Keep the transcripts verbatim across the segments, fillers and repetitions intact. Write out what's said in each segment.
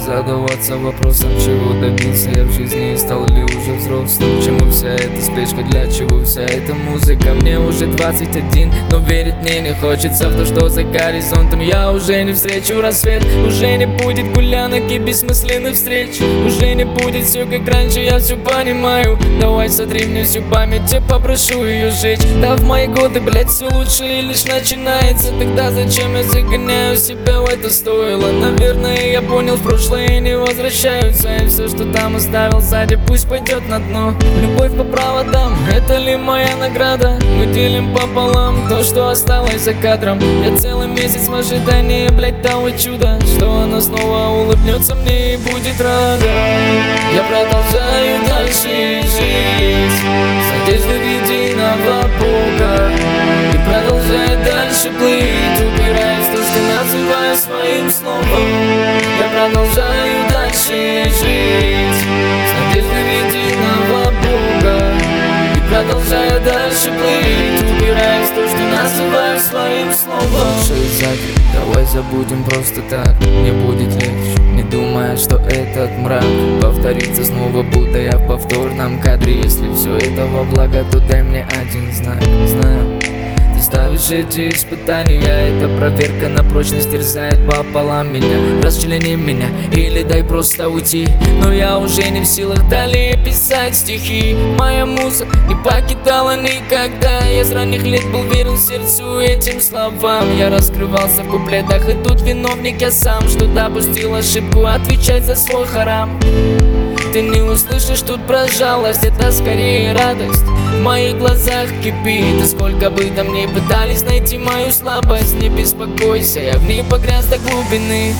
задаваться вопросом, чего добился я в жизни и стал ли уже взрослым. Чему вся эта спешка, для чего вся эта музыка? Мне уже двадцать один, но верить мне не хочется в то, что за горизонтом я уже не встречу рассвет. Уже не будет гулянок и бессмысленных встреч, уже не будет все как раньше, я все понимаю. Давай сотри мне всю память, я попрошу ее сжечь. Да в мои годы, блять, все лучше и лишь начинается. Тогда зачем я загоняю себя в это стоило? Наверное, я понял, в прошлое не возвращаются, и все, что там оставил сзади, пусть пойдет на дно. Любовь по проводам, это ли моя награда? Мы делим пополам то, что осталось за кадром. Я целый месяц в ожидании, блять, того чуда, что она снова улыбнется мне и будет рада. Я продолжаю дальше жить с надеждой в единого Бога, и продолжаю дальше плыть, упираясь в то, что называю своим словом. Я продолжаю дальше жить с надеждой в единого Бога, и продолжаю дальше плыть, упираясь в то, что называю своим словом. Лучше сзади, давай забудем просто так, мне будет легче, не думая, что этот мрак повторится снова, будто я в повторном кадре. Если все это во благо, то дай мне один знак. Знаю, ты ставишь эти испытания, эта проверка на прочность терзает пополам меня. Расчлени меня или дай просто уйти, но я уже не в силах далее писать стихи. Моя муза не покидала никогда, я с ранних лет был верен сердцу этим словам. Я раскрывался в куплетах, и тут виновник я сам, что допустил ошибку отвечать за свой харам. Ты не услышишь тут про жалость, это скорее радость. В моих глазах кипит, и сколько бы там ни пытались найти мою слабость, не беспокойся, я в ней погряз до глубины.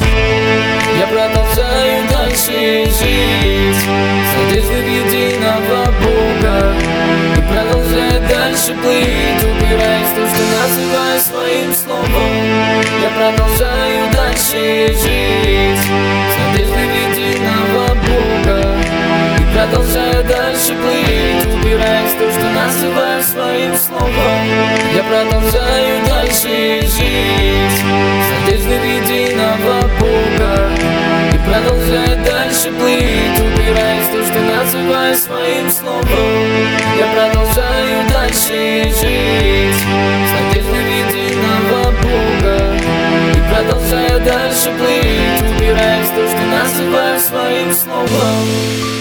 Я продолжаю дальше жить с надеждой в единого Бога, и продолжаю дальше плыть, упираясь в то, что называю своим словом. Я продолжаю дальше жить с надеждой в единого Бога, и продолжаю дальше плыть, упираясь в то, что называю своим словом. Я продолжаю дальше жить с надеждой в единого Бога, и продолжаю дальше плыть, упираясь в то, что называю своим словом. Я продолжаю дальше жить с надеждой в единого Бога, и продолжаю дальше плыть, упираясь в то, что называю своим словом.